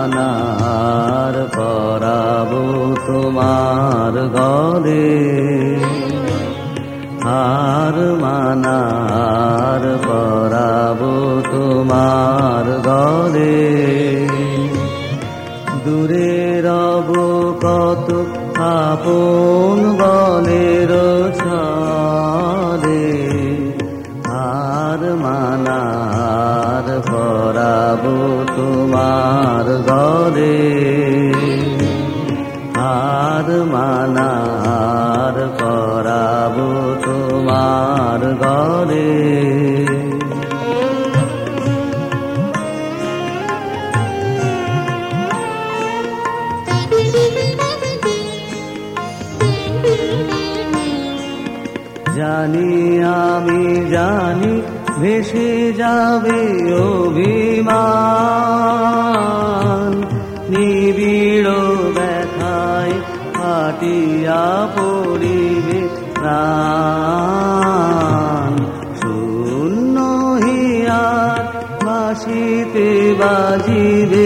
মানার পরাবো তোমার গলে, হার মানার পরাবো তোমার গলে। দূরে রব কত আপন বলের ছলে, হার মানার পরাবো তোমার গলে, হার মানার পরাবো তোমার গলে। জানি আমি জানি ভেসে যাবে অভিমান, নিবিড় ব্যথায় ফাটিয়া পড়িবে প্রাণ। শূন্য হিয়ার বাঁশিতে বাজিবে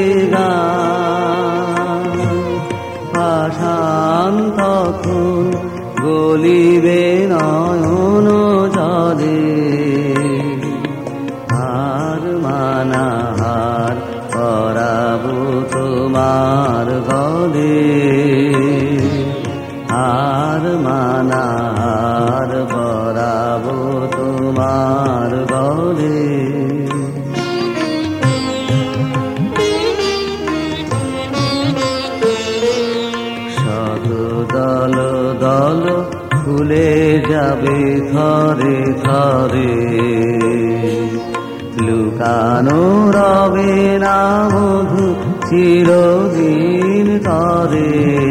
গান, পাষাণ তখন গলিবে নয়ন জলে। হার মানার পরাবো তোমার গলে, হার মানার পরাবো তোমার গলে। শত দল দল ফুলে যাবে থরে থরে, লুকানো রবে না মধু চিরদিন তরে।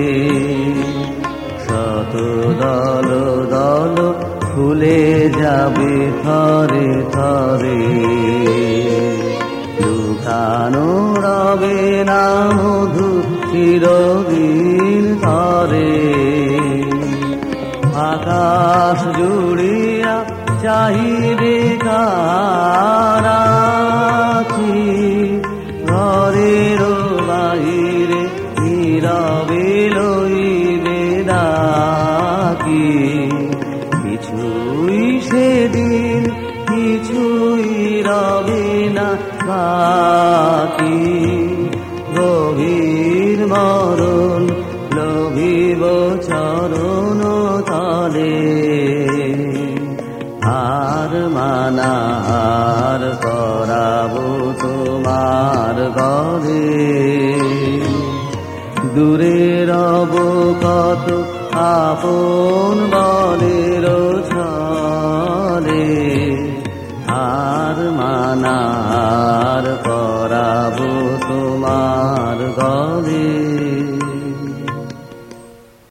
শত দল দল ফুলে যাবে থরে থরে, লুকানো রবে না মধু চিরদিন তরে। আকাশ জুড়িয়া চাহিবে কারাখি, ঘরের বাহিরে নীরবে লইবে ডাকি। কিছুই সেদিন কিছুই রবে না বাকি, গভীর মরণ লোভিব চরণ তলে। হার মানার পরাবো তোমার গলে, দূরে রব কত আপন বলের ছলে। হার মানার